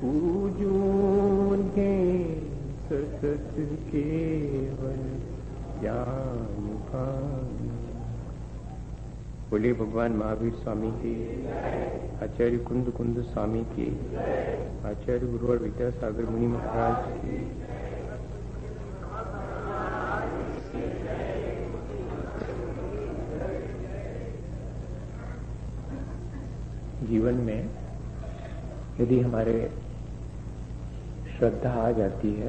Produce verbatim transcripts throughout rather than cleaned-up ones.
पूजूंगे सतत केवल ज्ञान पान। बोले भगवान महावीर स्वामी की, आचार्य कुंद कुंद स्वामी की, आचार्य गुरुवर विद्यासागर मुनि महाराज की। जीवन में यदि हमारे श्रद्धा आ जाती है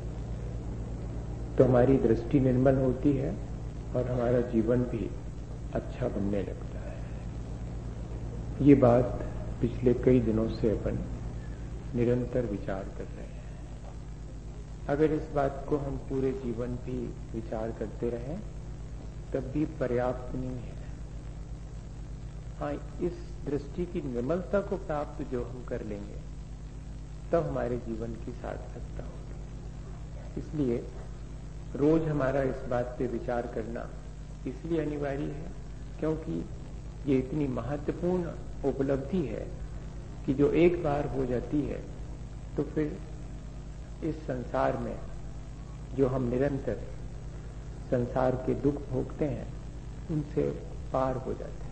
तो हमारी दृष्टि निर्मल होती है और हमारा जीवन भी अच्छा बनने लगता है। ये बात पिछले कई दिनों से अपन निरंतर विचार कर रहे हैं। अगर इस बात को हम पूरे जीवन भी विचार करते रहें तब भी पर्याप्त नहीं है। हाँ, इस दृष्टि की निर्मलता को प्राप्त जो हम कर लेंगे तब हमारे जीवन की सार्थकता होगी। इसलिए रोज हमारा इस बात पे विचार करना इसलिए अनिवार्य है क्योंकि ये इतनी महत्वपूर्ण उपलब्धि है कि जो एक बार हो जाती है तो फिर इस संसार में जो हम निरंतर संसार के दुख भोगते हैं उनसे पार हो जाते हैं।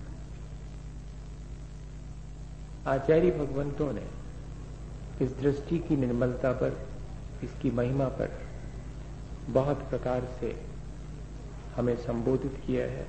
आचार्य भगवंतों ने इस दृष्टि की निर्मलता पर, इसकी महिमा पर बहुत प्रकार से हमें संबोधित किया है।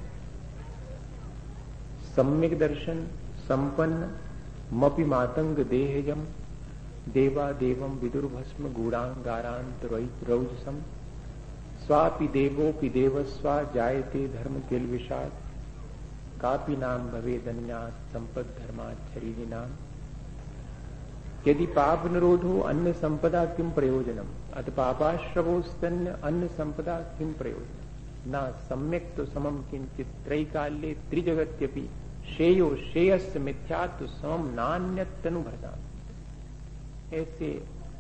सम्यक दर्शन संपन्न मपि मातंग देहजम देवा देवम विदुर्भस्म गूढ़ांगारांत रौजसम स्वापि देवोपि देवस्वा जायते धर्म किल विषाद कापि नाम भवेदन्यास संपद धर्माचरिणी नाम। यदि पाप निरोधो अन्य संपदा किम प्रयोजनम अत पापाश्रवोस्तन्य अन्य संपदा किम प्रयोजनम ना सम्यक तो समम किंचित त्रैकाल्ये त्रिजगत्यपि श्रेयो श्रेयस् मिथ्यात्व समम नान्यतनुभृता। ऐसे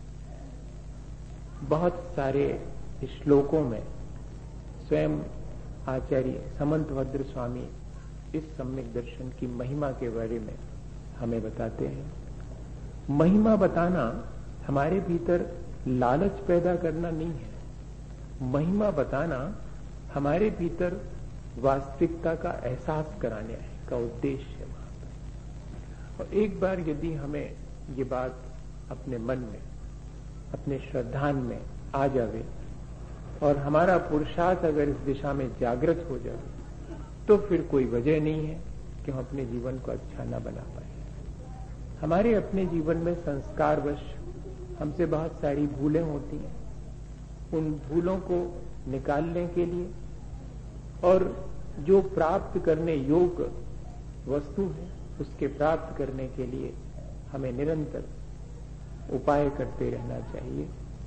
बहुत सारे श्लोकों में स्वयं आचार्य समंतभद्र स्वामी इस सम्यक दर्शन की महिमा के बारे में हमें बताते हैं। महिमा बताना हमारे भीतर लालच पैदा करना नहीं है। महिमा बताना हमारे भीतर वास्तविकता का एहसास कराने का उद्देश्य है वहां पर। और एक बार यदि हमें ये बात अपने मन में, अपने श्रद्धान में आ जावे और हमारा पुरुषार्थ अगर इस दिशा में जागृत हो जाए तो फिर कोई वजह नहीं है कि हम अपने जीवन को अच्छा ना बना पाए। हमारे अपने जीवन में संस्कारवश हमसे बहुत सारी भूलें होती हैं। उन भूलों को निकालने के लिए और जो प्राप्त करने योग्य वस्तु है उसके प्राप्त करने के लिए हमें निरंतर उपाय करते रहना चाहिए।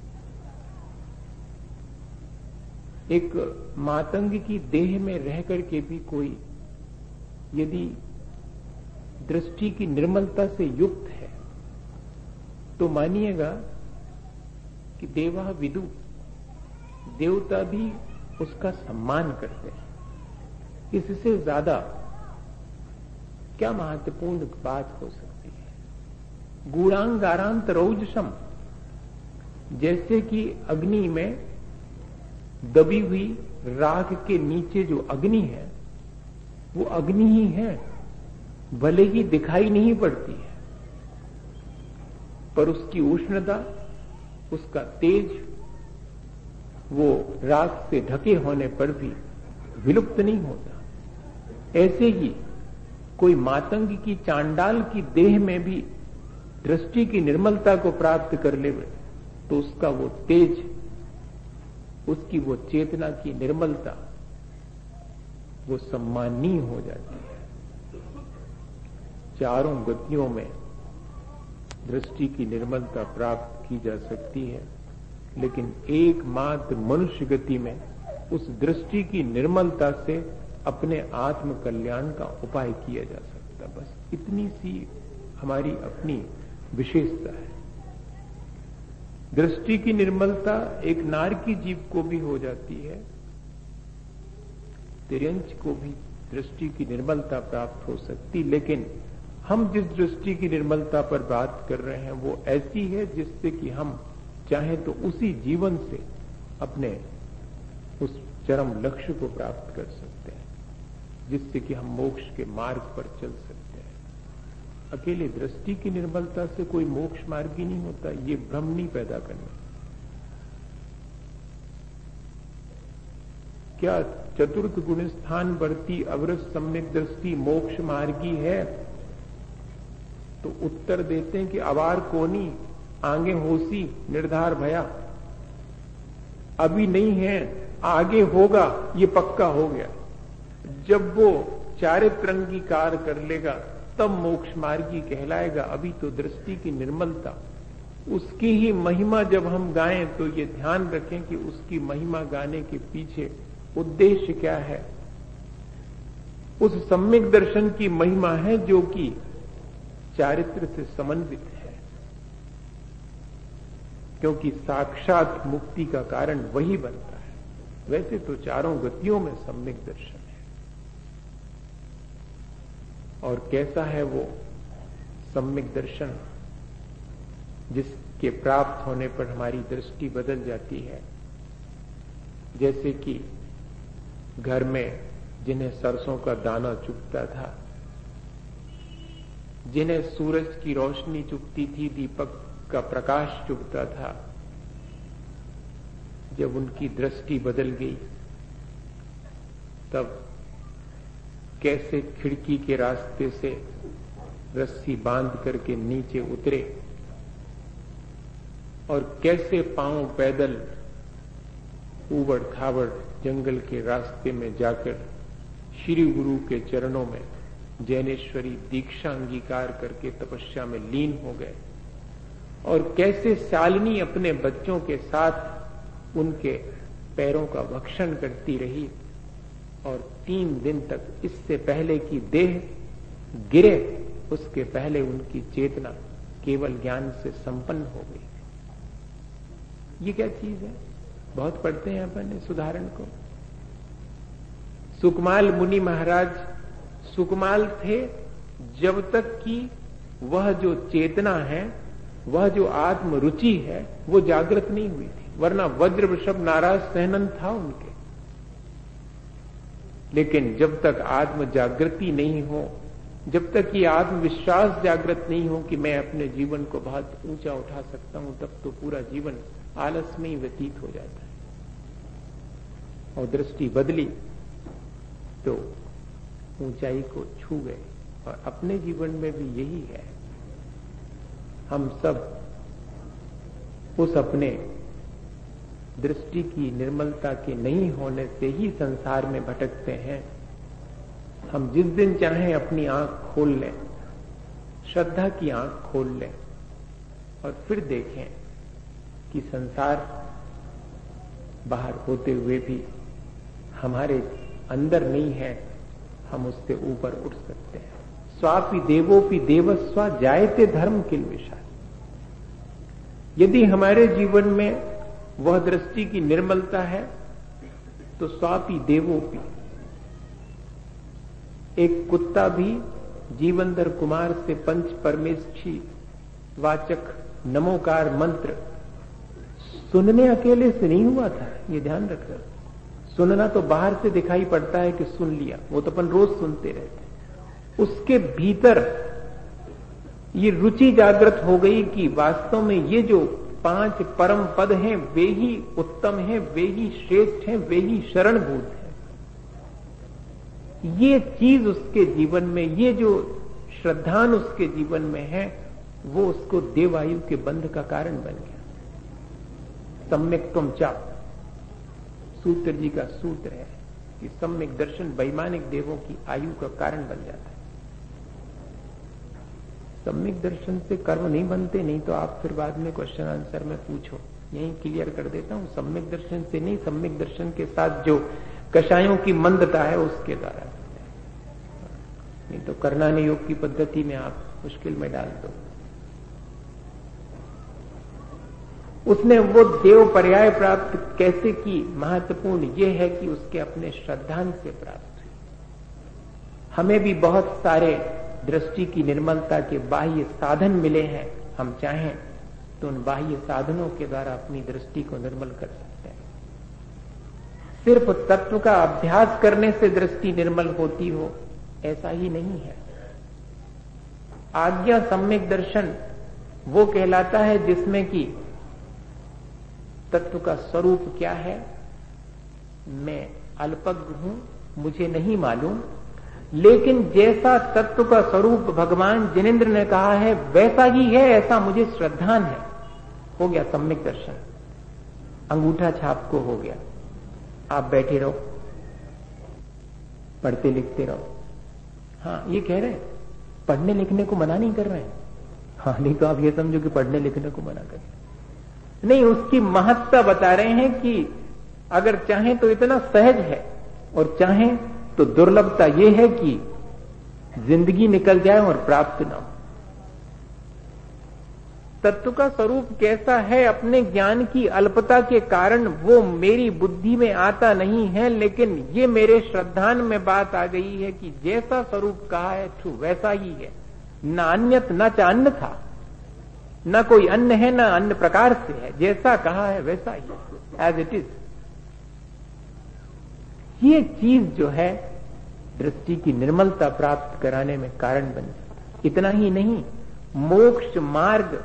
एक मातंग की देह में रह करके भी कोई यदि दृष्टि की निर्मलता से युक्त है तो मानिएगा कि देवा विदु, देवता भी उसका सम्मान करते हैं। इससे ज्यादा क्या महत्वपूर्ण बात हो सकती है। गूढ़ांगारांत रौजसम, जैसे कि अग्नि में दबी हुई राख के नीचे जो अग्नि है वो अग्नि ही है, भले ही दिखाई नहीं पड़ती है पर उसकी उष्णता, उसका तेज वो राख से ढके होने पर भी विलुप्त नहीं होता। ऐसे ही कोई मातंग की, चांडाल की देह में भी दृष्टि की निर्मलता को प्राप्त कर ले तो उसका वो तेज, उसकी वो चेतना की निर्मलता वो सम्माननीय हो जाती है। चारों गतियों में दृष्टि की निर्मलता प्राप्त की जा सकती है, लेकिन एकमात्र मनुष्य गति में उस दृष्टि की निर्मलता से अपने आत्म कल्याण का उपाय किया जा सकता। बस इतनी सी हमारी अपनी विशेषता है। दृष्टि की निर्मलता एक नार की जीव को भी हो जाती है, तिर्यंच को भी दृष्टि की निर्मलता प्राप्त हो सकती, लेकिन हम जिस दृष्टि की निर्मलता पर बात कर रहे हैं वो ऐसी है जिससे कि हम चाहें तो उसी जीवन से अपने उस चरम लक्ष्य को प्राप्त कर सकते हैं, जिससे कि हम मोक्ष के मार्ग पर चल सकते हैं। अकेले दृष्टि की निर्मलता से कोई मोक्ष मार्ग ही नहीं होता, ये भ्रम नहीं पैदा करना। क्या चतुर्थ गुण स्थान बढ़ती अवरस सम्यक दृष्टि मोक्ष मार्गी है? तो उत्तर देते हैं कि अवार कोनी आगे होसी निर्धार भया। अभी नहीं है, आगे होगा, ये पक्का हो गया। जब वो चारित्र अंगीकार कर लेगा तब मोक्ष मार्गी कहलाएगा। अभी तो दृष्टि की निर्मलता, उसकी ही महिमा जब हम गाएं तो ये ध्यान रखें कि उसकी महिमा गाने के पीछे उद्देश्य क्या है। उस सम्यक दर्शन की महिमा है जो कि चारित्र से समन्वित है, क्योंकि साक्षात मुक्ति का कारण वही बनता है। वैसे तो चारों गतियों में सम्यक दर्शन है। और कैसा है वो सम्यक दर्शन जिसके प्राप्त होने पर हमारी दृष्टि बदल जाती है। जैसे कि घर में जिन्हें सरसों का दाना चुभता था, जिन्हें सूरज की रोशनी चुभती थी, दीपक का प्रकाश चुभता था, जब उनकी दृष्टि बदल गई तब कैसे खिड़की के रास्ते से रस्सी बांध करके नीचे उतरे और कैसे पांव पैदल ऊबड़ खाबड़ जंगल के रास्ते में जाकर श्री गुरु के चरणों में जैनेश्वरी दीक्षा अंगीकार करके तपस्या में लीन हो गए। और कैसे शालिनी अपने बच्चों के साथ उनके पैरों का भक्षण करती रही और तीन दिन तक, इससे पहले कि देह गिरे उसके पहले उनकी चेतना केवल ज्ञान से संपन्न हो गई। ये क्या चीज है? बहुत पढ़ते हैं अपन इस उदाहरण को। सुकमाल मुनि महाराज सुकमाल थे जब तक कि वह जो चेतना है, वह जो आत्म रुचि है, वो जागृत नहीं हुई थी, वरना वज्र वृषभ नाराज सहनन था उनके। लेकिन जब तक आत्म जागृति नहीं हो, जब तक ये आत्मविश्वास जागृत नहीं हो कि मैं अपने जीवन को बहुत ऊंचा उठा सकता हूं, तब तो पूरा जीवन आलस में ही व्यतीत हो जाता है। और दृष्टि बदली तो ऊंचाई को छू गए। और अपने जीवन में भी यही है। हम सब उस अपने दृष्टि की निर्मलता के नहीं होने से ही संसार में भटकते हैं। हम जिस दिन चाहें अपनी आंख खोल लें, श्रद्धा की आंख खोल लें और फिर देखें कि संसार बाहर होते हुए भी हमारे अंदर नहीं है, हम उससे ऊपर उठ सकते हैं। स्वापि देवोपि देवस्वा जायते धर्म किल विशाल। यदि हमारे जीवन में वह दृष्टि की निर्मलता है तो स्वापि देवोपि, एक कुत्ता भी जीवंधर कुमार से पंच परमेष्ठी वाचक नमोकार मंत्र सुनने अकेले से नहीं हुआ था, ये ध्यान रखना। सुनना तो बाहर से दिखाई पड़ता है कि सुन लिया, वो तो अपन रोज सुनते रहते हैं। उसके भीतर ये रुचि जागृत हो गई कि वास्तव में ये जो पांच परम पद हैं वे ही उत्तम हैं, वे ही श्रेष्ठ हैं, वे ही शरणभूत हैं। ये चीज उसके जीवन में, ये जो श्रद्धान उसके जीवन में है, वो उसको देवायु के बंध का कारण बन गया। सम्यक तुम चाप सूत्र जी का सूत्र है कि सम्यक दर्शन वैमानिक देवों की आयु का कारण बन जाता है। सम्यक दर्शन से कर्म नहीं बनते, नहीं तो आप फिर बाद में क्वेश्चन आंसर में पूछो, यही क्लियर कर देता हूं। सम्यक दर्शन से नहीं, सम्यक दर्शन के साथ जो कषायों की मंदता है उसके द्वारा, नहीं तो करनाने योग की पद्धति में आप मुश्किल में डाल दो। उसने वो देव पर्याय प्राप्त कैसे की, महत्वपूर्ण ये है कि उसके अपने श्रद्धान से प्राप्त हुई। हमें भी बहुत सारे दृष्टि की निर्मलता के बाह्य साधन मिले हैं, हम चाहें तो उन बाह्य साधनों के द्वारा अपनी दृष्टि को निर्मल कर सकते हैं। सिर्फ तत्व का अभ्यास करने से दृष्टि निर्मल होती हो ऐसा ही नहीं है। आज्ञा सम्यक दर्शन वो कहलाता है जिसमें कि तत्व का स्वरूप क्या है, मैं अल्पज्ञ हूं, मुझे नहीं मालूम, लेकिन जैसा तत्व का स्वरूप भगवान जिनेंद्र ने कहा है वैसा ही है, ऐसा मुझे श्रद्धान है। हो गया सम्यक दर्शन, अंगूठा छाप को हो गया। आप बैठे रहो, पढ़ते लिखते रहो। हाँ, ये कह रहे हैं पढ़ने लिखने को मना नहीं कर रहे हैं। हाँ, नहीं तो आप ये समझो कि पढ़ने लिखने को मना कर रहे हैं। नहीं, उसकी महत्ता बता रहे हैं कि अगर चाहें तो इतना सहज है, और चाहें तो दुर्लभता यह है कि जिंदगी निकल जाए और प्राप्त ना हो। तत्व का स्वरूप कैसा है, अपने ज्ञान की अल्पता के कारण वो मेरी बुद्धि में आता नहीं है, लेकिन ये मेरे श्रद्धान में बात आ गई है कि जैसा स्वरूप कहा है ठू वैसा ही है, न अन्यत न च अन्न था, न कोई अन्य है न अन्य प्रकार से है, जैसा कहा है वैसा ही, एज इट इज। ये चीज जो है दृष्टि की निर्मलता प्राप्त कराने में कारण बन जाता। इतना ही नहीं, मोक्ष मार्ग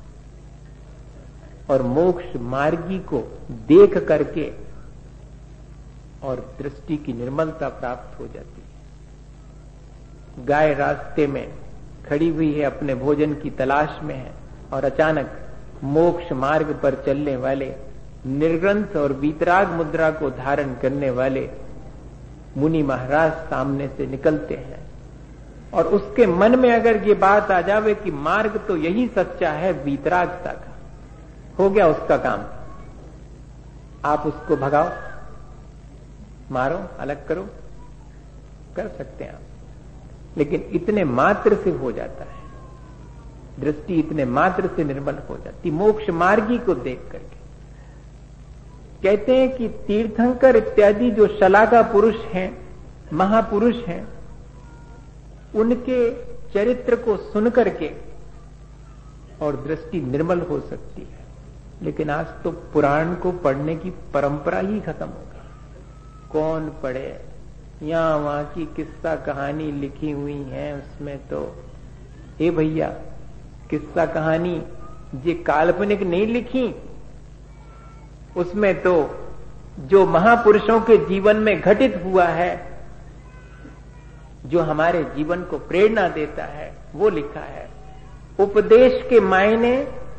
और मोक्ष मार्गी को देख करके और दृष्टि की निर्मलता प्राप्त हो जाती है। गाय रास्ते में खड़ी हुई है, अपने भोजन की तलाश में है, और अचानक मोक्ष मार्ग पर चलने वाले निर्ग्रंथ और वीतराग मुद्रा को धारण करने वाले मुनि महाराज सामने से निकलते हैं, और उसके मन में अगर ये बात आ जावे कि मार्ग तो यही सच्चा है वीतरागता का, हो गया उसका काम। आप उसको भगाओ, मारो, अलग करो, कर सकते हैं आप, लेकिन इतने मात्र से हो जाता है, दृष्टि इतने मात्र से निर्मल हो जाती मोक्ष मार्गी को देख करके। कहते हैं कि तीर्थंकर इत्यादि जो शलाका पुरुष हैं, महापुरुष हैं, उनके चरित्र को सुनकर के और दृष्टि निर्मल हो सकती है। लेकिन आज तो पुराण को पढ़ने की परंपरा ही खत्म हो गई। कौन पढ़े, यहां वहां की किस्सा कहानी लिखी हुई है, उसमें तो ए भैया किस्सा कहानी ये काल्पनिक नहीं लिखी, उसमें तो जो महापुरुषों के जीवन में घटित हुआ है, जो हमारे जीवन को प्रेरणा देता है, वो लिखा है। उपदेश के मायने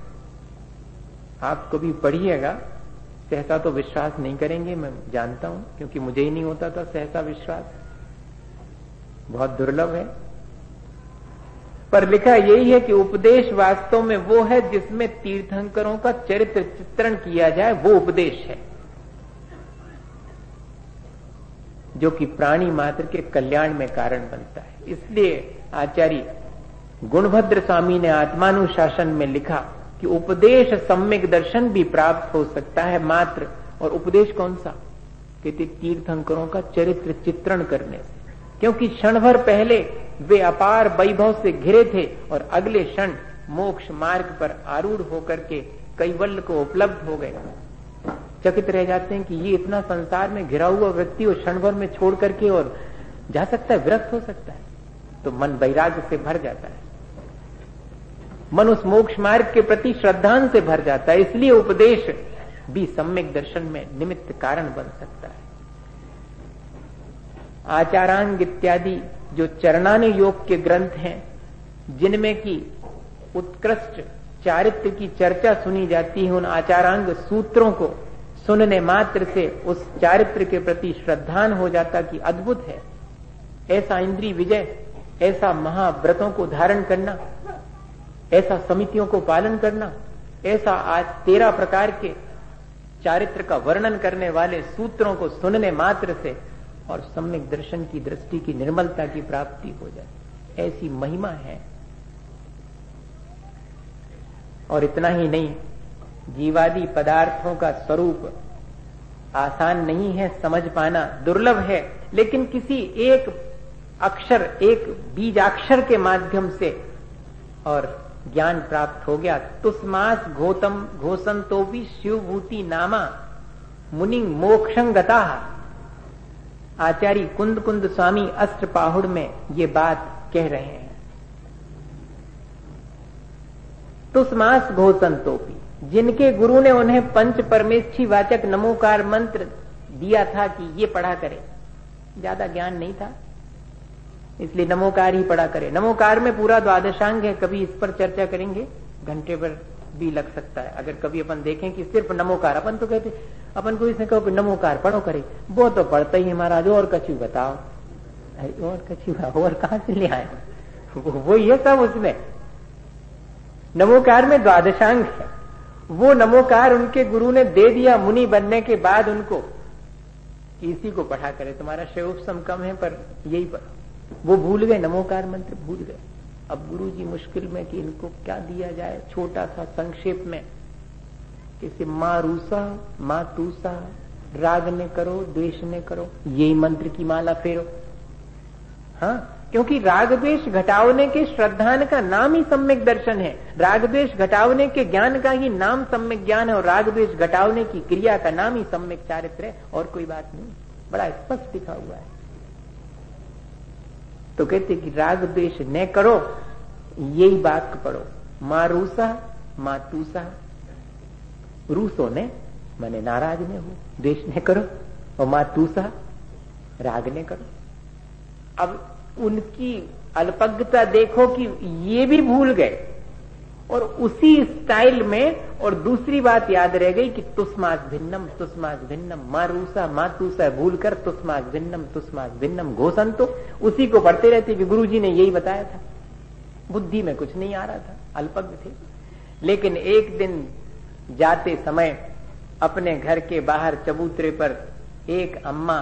आप कभी पढ़िएगा, सहसा तो विश्वास नहीं करेंगे, मैं जानता हूं, क्योंकि मुझे ही नहीं होता था सहसा विश्वास, बहुत दुर्लभ है। पर लिखा यही है कि उपदेश वास्तव में वो है जिसमें तीर्थंकरों का चरित्र चित्रण किया जाए, वो उपदेश है जो कि प्राणी मात्र के कल्याण में कारण बनता है। इसलिए आचार्य गुणभद्र स्वामी ने आत्मानुशासन में लिखा कि उपदेश सम्यक दर्शन भी प्राप्त हो सकता है मात्र, और उपदेश कौन सा, कहते तीर्थंकरों का चरित्र चित्रण करने से, क्योंकि क्षण भर पहले वे अपार वैभव से घिरे थे और अगले क्षण मोक्ष मार्ग पर आरूढ़ होकर के कैवल्य को उपलब्ध हो गए। चकित रह जाते हैं कि ये इतना संसार में घिरा हुआ व्यक्ति और क्षण भर में छोड़ करके और जा सकता है, विरक्त हो सकता है, तो मन वैराग्य से भर जाता है, मन उस मोक्ष मार्ग के प्रति श्रद्धान से भर जाता है। इसलिए उपदेश भी सम्यक दर्शन में निमित्त कारण बन सकता है। आचारांग इत्यादि जो चरणान योग के ग्रंथ हैं, जिनमें की उत्कृष्ट चारित्र की चर्चा सुनी जाती है, उन आचारांग सूत्रों को सुनने मात्र से उस चारित्र के प्रति श्रद्धान हो जाता कि अद्भुत है, ऐसा इंद्रिय विजय, ऐसा महाव्रतों को धारण करना, ऐसा समितियों को पालन करना, ऐसा आज तेरह प्रकार के चारित्र का वर्णन करने वाले सूत्रों को सुनने मात्र से और सम्यक दर्शन की दृष्टि की निर्मलता की प्राप्ति हो जाए, ऐसी महिमा है। और इतना ही नहीं, जीवादि पदार्थों का स्वरूप आसान नहीं है समझ पाना, दुर्लभ है, लेकिन किसी एक अक्षर, एक बीजाक्षर के माध्यम से और ज्ञान प्राप्त हो गया। तुस्मास घोतम घोषंतो भी शिवभूति नामा मुनि मोक्षं गता। आचार्य कुंद कुंद स्वामी अष्टपाहुड़ में ये बात कह रहे हैं। तुस्मास घोषंतो भी, जिनके गुरु ने उन्हें पंच परमेष्ठी वाचक नमोकार मंत्र दिया था कि ये पढ़ा करे, ज्यादा ज्ञान नहीं था इसलिए नमोकार ही पढ़ा करे। नमोकार में पूरा द्वादशांग है, कभी इस पर चर्चा करेंगे, घंटे पर भी लग सकता है। अगर कभी अपन देखें कि सिर्फ नमोकार, अपन तो कहते अपन को इसने कहो कि नमोकार पढ़ो करे, वो तो पढ़ता ही है महाराज, और कछु बताओ, और कछु और कहां से ले आए, वो ये सब उसमें नमोकार में द्वादशांग है। वो नमोकार उनके गुरु ने दे दिया मुनि बनने के बाद उनको कि इसी को पढ़ा करे, तुम्हारा शयोपशम कम है पर यही पढ़ो। वो भूल गए, नमोकार मंत्र भूल गए। अब गुरु जी मुश्किल में कि इनको क्या दिया जाए, छोटा सा संक्षेप में किसी माँ रूसा माँ तूसा, राग ने करो द्वेष ने करो, यही मंत्र की माला फेरो। हाँ, क्योंकि राग द्वेष घटावने के श्रद्धान का नाम ही सम्यक दर्शन है। राग द्वेष घटावने के ज्ञान का ही नाम सम्यक ज्ञान है, और राग द्वेष घटावने की क्रिया का नाम ही सम्यक चारित्र है, और कोई बात नहीं, बड़ा स्पष्ट लिखा हुआ है। तो कहते कि राग द्वेष न करो, यही बात पढ़ो। माँ रूसा माँ तूसा, रूसो ने माने नाराज ने हो, द्वेष न करो, और माँ तूसा राग ने करो। अब उनकी अल्पज्ञता देखो कि ये भी भूल गए, और उसी स्टाइल में और दूसरी बात याद रह गई कि तुस्मास भिन्नम तुस्मास भिन्नम, मारूसा मातूसा भूलकर तुस्मास भिन्नम तुस्मास भिन्नम घोषंतो, उसी को पढ़ते रहते कि गुरुजी ने यही बताया था। बुद्धि में कुछ नहीं आ रहा था, अल्पज्ञ थे। लेकिन एक दिन जाते समय अपने घर के बाहर चबूतरे पर एक अम्मा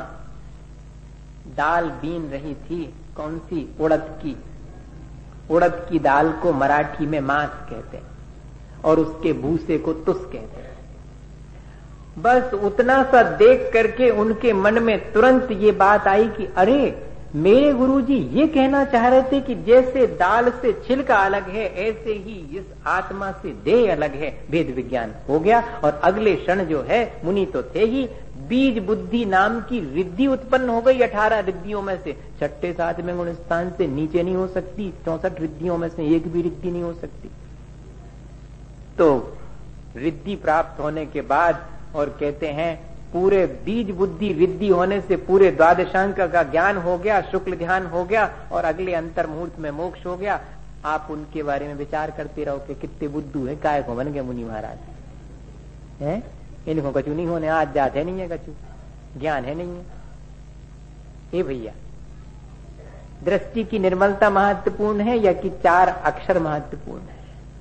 दाल बीन रही थी। कौन सी? उड़द की। उड़द की दाल को मराठी में मांस कहते हैं और उसके भूसे को तुस कहते हैं। बस उतना सा देख करके उनके मन में तुरंत ये बात आई कि अरे मेरे गुरुजी ये कहना चाह रहे थे कि जैसे दाल से छिलका अलग है, ऐसे ही इस आत्मा से देह अलग है। भेद विज्ञान हो गया, और अगले क्षण जो है, मुनि तो थे ही, बीज बुद्धि नाम की रिद्धि उत्पन्न हो गई। अठारह रिद्धियों में से छठे सातवें गुण स्थान से नीचे नहीं हो सकती, चौसठ रिद्धियों में से एक भी रिद्धि नहीं हो सकती। तो रिद्धि प्राप्त होने के बाद, और कहते हैं पूरे बीज बुद्धि रिद्धि होने से पूरे द्वादशांक का ज्ञान हो गया, शुक्ल ध्यान हो गया, और अगले अंतर मुहूर्त में मोक्ष हो गया। आप उनके बारे में विचार करते रहो कि कितने बुद्धू है, काय को बन गए मुनि महाराज हैं। इनको कछु नहीं होने, आज जात है नहीं है, कछु ज्ञान है नहीं है। हे भैया, दृष्टि की निर्मलता महत्वपूर्ण है या कि चार अक्षर महत्वपूर्ण है?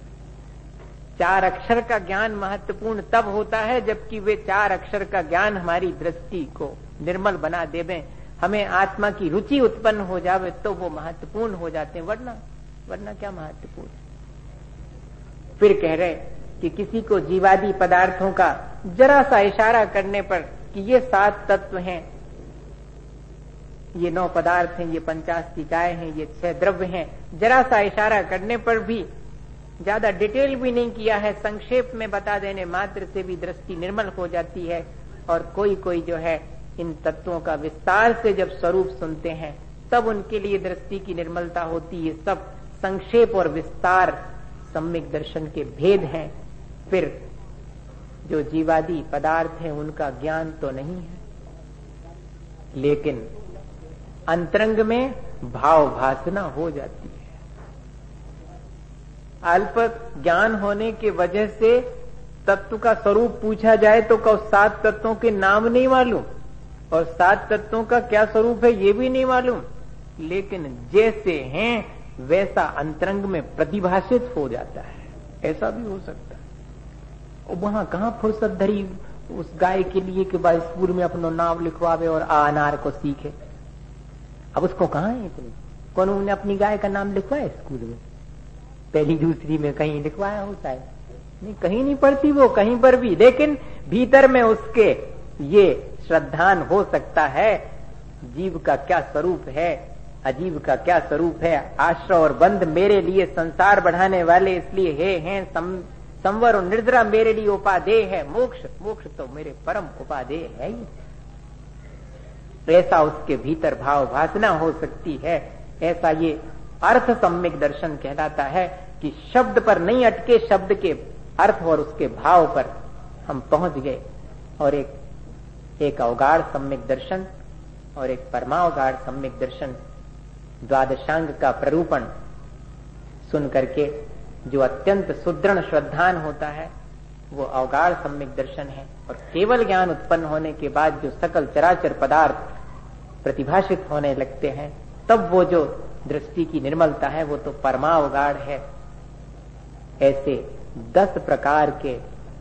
चार अक्षर का ज्ञान महत्वपूर्ण तब होता है जबकि वे चार अक्षर का ज्ञान हमारी दृष्टि को निर्मल बना देवे, हमें आत्मा की रुचि उत्पन्न हो जावे, तो वो महत्वपूर्ण हो जाते हैं। वरना वरना क्या महत्वपूर्ण? फिर कह रहे कि किसी को जीवादी पदार्थों का जरा सा इशारा करने पर कि ये सात तत्व हैं, ये नौ पदार्थ हैं, ये पंचास्तिकाएं हैं, ये छह द्रव्य हैं, जरा सा इशारा करने पर भी, ज्यादा डिटेल भी नहीं किया है, संक्षेप में बता देने मात्र से भी दृष्टि निर्मल हो जाती है। और कोई कोई जो है इन तत्वों का विस्तार से जब स्वरूप सुनते हैं तब उनके लिए दृष्टि की निर्मलता होती है। सब संक्षेप और विस्तार सम्यक दर्शन के भेद हैं। फिर जो जीवादी पदार्थ हैं उनका ज्ञान तो नहीं है, लेकिन अंतरंग में भाव भासना हो जाती है। अल्प ज्ञान होने के वजह से तत्व का स्वरूप पूछा जाए तो कहो सात तत्वों के नाम नहीं मालूम, और सात तत्वों का क्या स्वरूप है ये भी नहीं मालूम, लेकिन जैसे हैं वैसा अंतरंग में प्रतिभाषित हो जाता है। ऐसा भी हो सकता है। और वहां कहां फुर्सत धरी उस गाय के लिए कि भाई स्कूल में अपना नाम लिखवावे और आ अनार को सीखे। अब उसको कहां है इतनी? कौन उन्होंने अपनी गाय का नाम लिखवाया स्कूल में? पहली दूसरी में कहीं लिखवाया होता है? नहीं, कहीं नहीं पढ़ती वो कहीं पर भी, लेकिन भीतर में उसके ये श्रद्धान हो सकता है जीव का क्या स्वरूप है, अजीब का क्या स्वरूप है। आश्रय और बंध मेरे लिए संसार बढ़ाने वाले इसलिए हे हैं, सम, संवर और निर्जरा मेरे लिए उपादेय है। मोक्ष मोक्ष तो मेरे परम उपादेय है ही। ऐसा उसके भीतर भाव वासना हो सकती है। ऐसा ये अर्थ सम्यक दर्शन कहलाता है कि शब्द पर नहीं अटके, शब्द के अर्थ और उसके भाव पर हम पहुंच गए। और एक एक अवगाढ़ सम्यक दर्शन और एक परमावगाढ़ सम्यक दर्शन, द्वादशांग का प्ररूपण सुन करके जो अत्यंत सुदृढ़ श्रद्धान होता है वो अवगाढ़ सम्यक दर्शन है। और केवल ज्ञान उत्पन्न होने के बाद जो सकल चराचर पदार्थ प्रतिभाषित होने लगते हैं, तब वो जो दृष्टि की निर्मलता है वो तो परमावगाढ़ है। ऐसे दस प्रकार के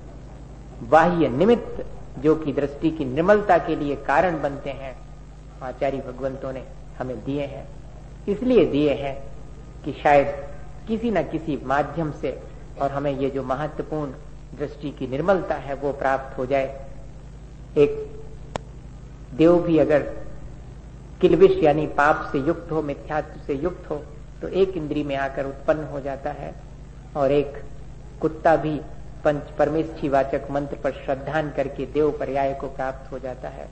बाह्य निमित्त जो कि दृष्टि की निर्मलता के लिए कारण बनते हैं, आचार्य भगवंतों ने हमें दिए हैं। इसलिए दिए हैं कि शायद किसी न किसी माध्यम से और हमें ये जो महत्वपूर्ण दृष्टि की निर्मलता है वो प्राप्त हो जाए। एक देव भी अगर किलबिश यानी पाप से युक्त हो, मिथ्यात्व से युक्त हो, तो एक इंद्री में आकर उत्पन्न हो जाता है। और एक कुत्ता भी पंच परमेष्ठी वाचक मंत्र पर श्रद्धान करके देव पर्याय को प्राप्त हो जाता है।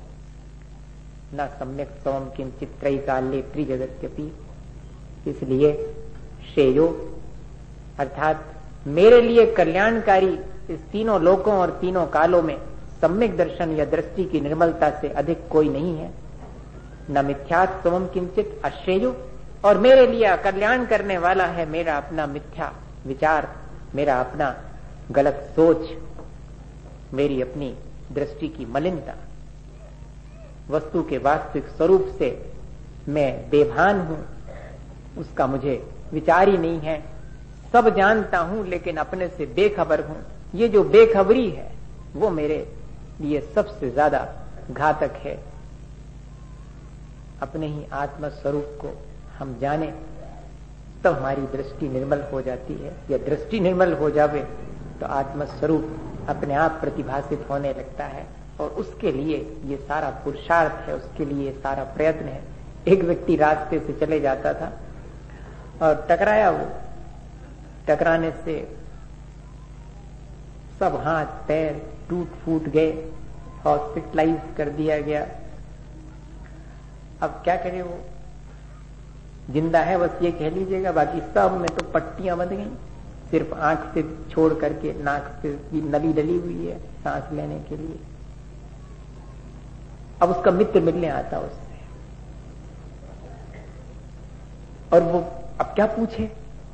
न सम्यक स्वम किंचित त्रयी काले त्रिजगत्यपि। इसलिए श्रेयो अर्थात मेरे लिए कल्याणकारी इस तीनों लोकों और तीनों कालों में सम्यक दर्शन या दृष्टि की निर्मलता से अधिक कोई नहीं है। न मिथ्यात् स्वम किंचित अश्रेयो, और मेरे लिए कल्याण करने वाला है मेरा अपना मिथ्या विचार, मेरा अपना गलत सोच, मेरी अपनी दृष्टि की मलिनता। वस्तु के वास्तविक स्वरूप से मैं बेभान हूं, उसका मुझे विचार ही नहीं है। सब जानता हूं लेकिन अपने से बेखबर हूं। ये जो बेखबरी है वो मेरे लिए सबसे ज्यादा घातक है। अपने ही आत्म स्वरूप को हम जाने तब तो हमारी दृष्टि निर्मल हो जाती है। या दृष्टि निर्मल हो जावे तो आत्म स्वरूप अपने आप प्रतिभासित होने लगता है। और उसके लिए ये सारा पुरुषार्थ है, उसके लिए सारा प्रयत्न है। एक व्यक्ति रास्ते से चले जाता था और टकराया। वो टकराने से सब हाथ पैर टूट फूट गए, हॉस्पिटलाइज कर दिया गया। अब क्या करे, वो जिंदा है बस ये कह लीजिएगा, बाकी सब में तो पट्टियां बंध गई। सिर्फ आंख से छोड़ करके नाक से नली डली हुई है सांस लेने के लिए। अब उसका मित्र मिलने आता उससे, और वो अब क्या पूछे।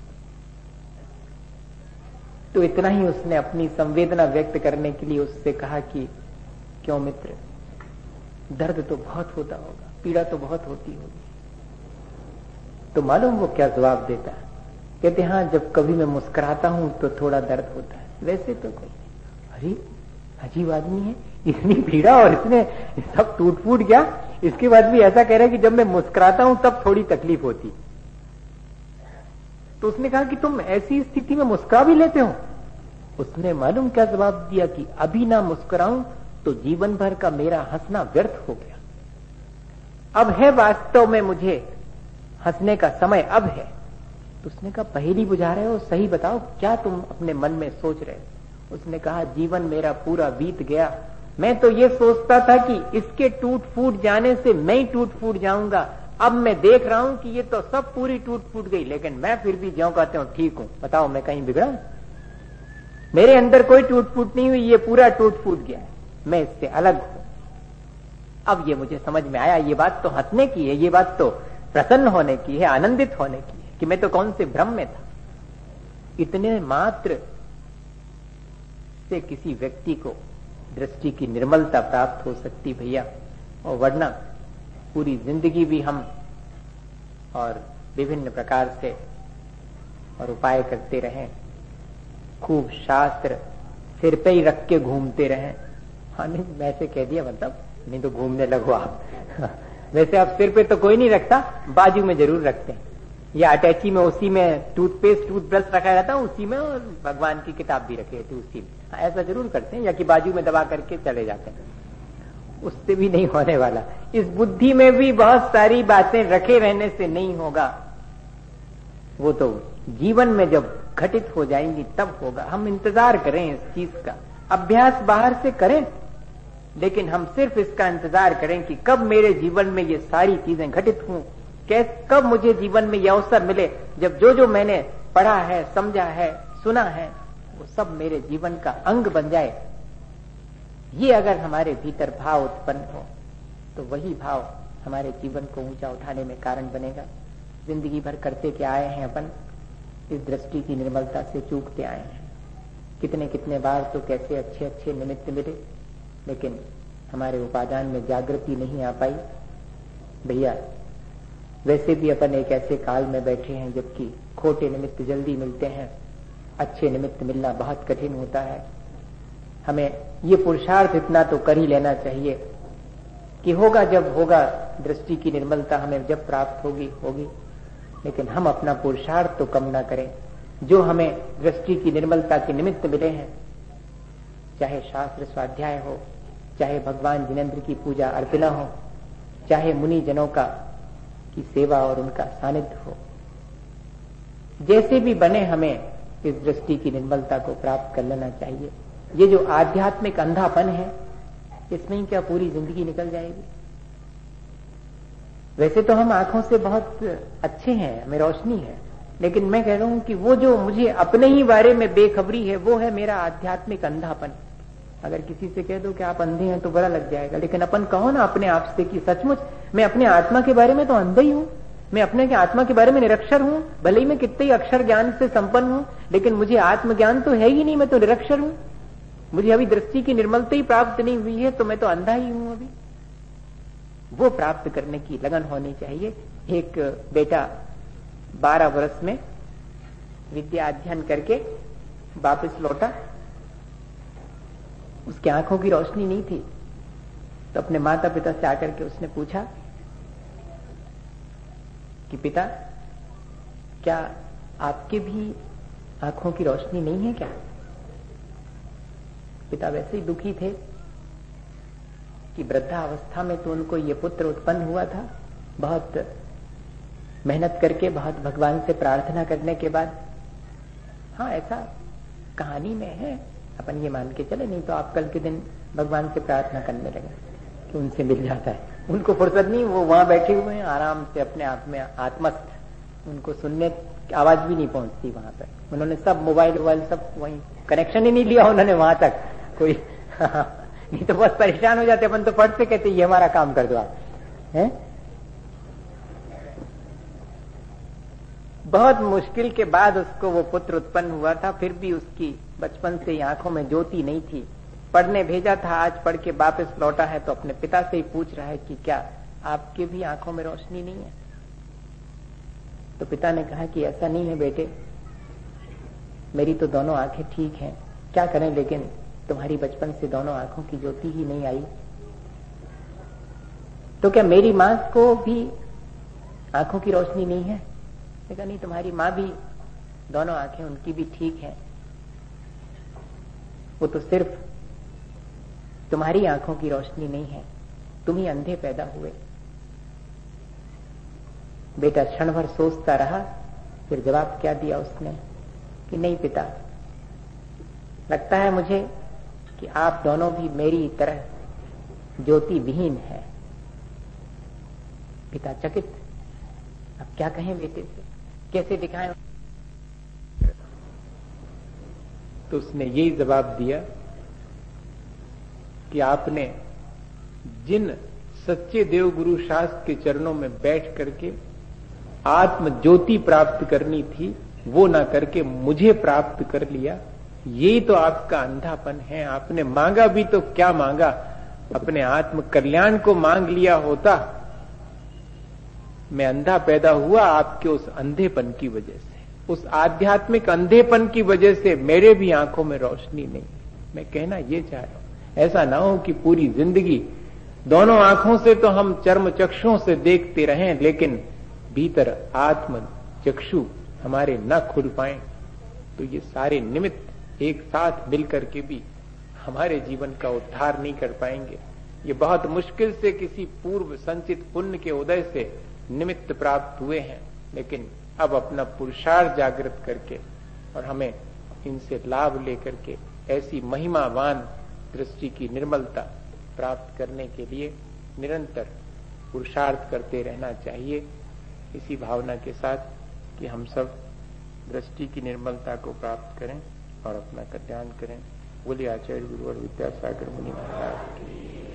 तो इतना ही उसने अपनी संवेदना व्यक्त करने के लिए उससे कहा कि क्यों मित्र, दर्द तो बहुत होता होगा, पीड़ा तो बहुत होती होगी। तो मालूम वो क्या जवाब देता है? कहते हाँ, जब कभी मैं मुस्कुराता हूं तो थोड़ा दर्द होता है, वैसे तो कोई। अरे अजीब आदमी है, इतनी पीड़ा और इसने सब टूट फूट गया, इसके बाद भी ऐसा कह रहा है कि जब मैं मुस्कुराता हूं तब थोड़ी तकलीफ होती। तो उसने कहा कि तुम ऐसी स्थिति में मुस्कुरा भी लेते हो? उसने मालूम क्या जवाब दिया कि अभी ना मुस्कुराऊं तो जीवन भर का मेरा हंसना व्यर्थ हो गया। अब है वास्तव में मुझे हंसने का समय, अब है। तो उसने कहा पहेली बुझा रहे हो, सही बताओ क्या तुम अपने मन में सोच रहे हो? उसने कहा जीवन मेरा पूरा बीत गया, मैं तो ये सोचता था कि इसके टूट फूट जाने से मैं ही टूट फूट जाऊंगा। अब मैं देख रहा हूं कि ये तो सब पूरी टूट फूट गई, लेकिन मैं फिर भी ज्यों कहते हूं ठीक हूं। बताओ मैं कहीं बिगड़ा? मेरे अंदर कोई टूट फूट नहीं हुई, ये पूरा टूट फूट गया है, मैं इससे अलग हूं। अब ये मुझे समझ में आया, ये बात तो हंसने की है, ये बात तो प्रसन्न होने की है, आनंदित होने की है कि मैं तो कौन से भ्रम में था। इतने मात्र से किसी व्यक्ति को दृष्टि की निर्मलता प्राप्त हो सकती भैया, और वरना पूरी जिंदगी भी हम और विभिन्न प्रकार से और उपाय करते रहें, खूब शास्त्र सिर पे ही रख के घूमते रहें। हाँ नहीं, वैसे कह दिया मतलब, नहीं तो घूमने लगो आप। वैसे आप सिर पे तो कोई नहीं रखता, बाजू में जरूर रखते हैं, या अटैची में उसी में टूथपेस्ट टूथब्रश रखा रहता है उसी में, और भगवान की किताब भी रखी रहती है उसी में। ऐसा जरूर करते हैं, या कि बाजू में दबा करके चले जाते हैं। उससे भी नहीं होने वाला। इस बुद्धि में भी बहुत सारी बातें रखे रहने से नहीं होगा। वो तो जीवन में जब घटित हो जाएंगी तब होगा। हम इंतजार करें इस चीज का, अभ्यास बाहर से करें, लेकिन हम सिर्फ इसका इंतजार करें कि कब मेरे जीवन में ये सारी चीजें घटित हों, कैसे, कब मुझे जीवन में यह अवसर मिले जब जो जो मैंने पढ़ा है, समझा है, सुना है, वो सब मेरे जीवन का अंग बन जाए। ये अगर हमारे भीतर भाव उत्पन्न हो तो वही भाव हमारे जीवन को ऊंचा उठाने में कारण बनेगा। जिंदगी भर करते क्या आए हैं अपन, इस दृष्टि की निर्मलता से चूकते आए हैं। कितने कितने बार तो कैसे अच्छे अच्छे निमित्त मिले, लेकिन हमारे उपादान में जागृति नहीं आ पाई। भैया वैसे भी अपन एक ऐसे काल में बैठे हैं जबकि खोटे निमित्त जल्दी मिलते हैं, अच्छे निमित्त मिलना बहुत कठिन होता है। हमें ये पुरुषार्थ इतना तो कर ही लेना चाहिए कि होगा जब होगा, दृष्टि की निर्मलता हमें जब प्राप्त होगी होगी, लेकिन हम अपना पुरुषार्थ तो कम ना करें। जो हमें दृष्टि की निर्मलता के निमित्त मिले हैं, चाहे शास्त्र स्वाध्याय हो, चाहे भगवान जिनेंद्र की पूजा अर्चना हो, चाहे मुनि जनों का की सेवा और उनका सानिध्य हो, जैसे भी बने हमें इस दृष्टि की निर्मलता को प्राप्त कर लेना चाहिए। ये जो आध्यात्मिक अंधापन है, इसमें ही क्या पूरी जिंदगी निकल जाएगी। वैसे तो हम आंखों से बहुत अच्छे हैं, हमें रोशनी है, लेकिन मैं कह रहा हूं कि वो जो मुझे अपने ही बारे में बेखबरी है, वो है मेरा आध्यात्मिक अंधापन। अगर किसी से कह दो कि आप अंधे हैं तो बुरा लग जाएगा, लेकिन अपन कहो ना अपने आप से कि सचमुच मैं अपने आत्मा के बारे में तो अंधा ही हूं, मैं अपने के आत्मा के बारे में निरक्षर हूं। भले ही मैं कितने ही अक्षर ज्ञान से संपन्न हूं, लेकिन मुझे आत्मज्ञान तो है ही नहीं, मैं तो निरक्षर हूं। मुझे अभी दृष्टि की निर्मलता ही प्राप्त नहीं हुई है, तो मैं तो अंधा ही हूं अभी। वो प्राप्त करने की लगन होनी चाहिए। एक बेटा बारह वर्ष में विद्या अध्ययन करके वापस लौटा, उसकी आंखों की रोशनी नहीं थी, तो अपने माता पिता से आकर के उसने पूछा कि पिता, क्या आपके भी आंखों की रोशनी नहीं है क्या? पिता वैसे ही दुखी थे कि वृद्धावस्था में तो उनको ये पुत्र उत्पन्न हुआ था, बहुत मेहनत करके, बहुत भगवान से प्रार्थना करने के बाद। हाँ, ऐसा कहानी में है, अपन ये मान के चले, नहीं तो आप कल के दिन भगवान से प्रार्थना करने लगे कि उनसे मिल जाता है। उनको फुर्सत नहीं, वो वहां बैठे हुए हैं आराम से अपने आप में आत्मस्थ, उनको सुनने की आवाज भी नहीं पहुंचती वहां पर। उन्होंने सब मोबाइल वोबाइल सब वहीं, कनेक्शन ही नहीं लिया उन्होंने वहां तक कोई नहीं तो बहुत परेशान हो जाते अपन, तो फट से कहते ये हमारा काम कर दो आप, हैं? बहुत मुश्किल के बाद उसको वो पुत्र उत्पन्न हुआ था, फिर भी उसकी बचपन से ही आंखों में ज्योति नहीं थी। पढ़ने भेजा था, आज पढ़ के वापस लौटा है तो अपने पिता से ही पूछ रहा है कि क्या आपके भी आंखों में रोशनी नहीं है? तो पिता ने कहा कि ऐसा नहीं है बेटे, मेरी तो दोनों आंखें ठीक हैं, क्या करें, लेकिन तुम्हारी बचपन से दोनों आंखों की ज्योति ही नहीं आई। तो क्या मेरी मां को भी आंखों की रोशनी नहीं है? देखा नहीं, तुम्हारी मां भी दोनों आंखें उनकी भी ठीक है, वो तो सिर्फ तुम्हारी आंखों की रोशनी नहीं है, तुम ही अंधे पैदा हुए। बेटा क्षण भर सोचता रहा, फिर जवाब क्या दिया उसने कि नहीं पिता, लगता है मुझे कि आप दोनों भी मेरी तरह ज्योति विहीन है। पिता चकित, अब क्या कहें बेटे से, कैसे दिखाएं? तो उसने यही जवाब दिया कि आपने जिन सच्चे देव गुरु शास्त्र के चरणों में बैठ करके आत्म ज्योति प्राप्त करनी थी, वो ना करके मुझे प्राप्त कर लिया। यही तो आपका अंधापन है। आपने मांगा भी तो क्या मांगा, अपने आत्म कल्याण को मांग लिया होता। मैं अंधा पैदा हुआ आपके उस अंधेपन की वजह से, उस आध्यात्मिक अंधेपन की वजह से मेरे भी आंखों में रोशनी नहीं। मैं कहना ये चाह रहा हूं, ऐसा ना हो कि पूरी जिंदगी दोनों आंखों से तो हम चर्म चक्षुओं से देखते रहें, लेकिन भीतर आत्म चक्षु हमारे न खुल पाए, तो ये सारे निमित्त एक साथ मिलकर के भी हमारे जीवन का उद्धार नहीं कर पाएंगे। ये बहुत मुश्किल से किसी पूर्व संचित पुण्य के उदय से निमित्त प्राप्त हुए हैं, लेकिन अब अपना पुरुषार्थ जागृत करके और हमें इनसे लाभ लेकर के ऐसी महिमावान दृष्टि की निर्मलता प्राप्त करने के लिए निरंतर पुरुषार्थ करते रहना चाहिए, इसी भावना के साथ कि हम सब दृष्टि की निर्मलता को प्राप्त करें और अपना कल्याण करें। बोलिए आचार्य गुरु और विद्यासागर मुनि महाराज की।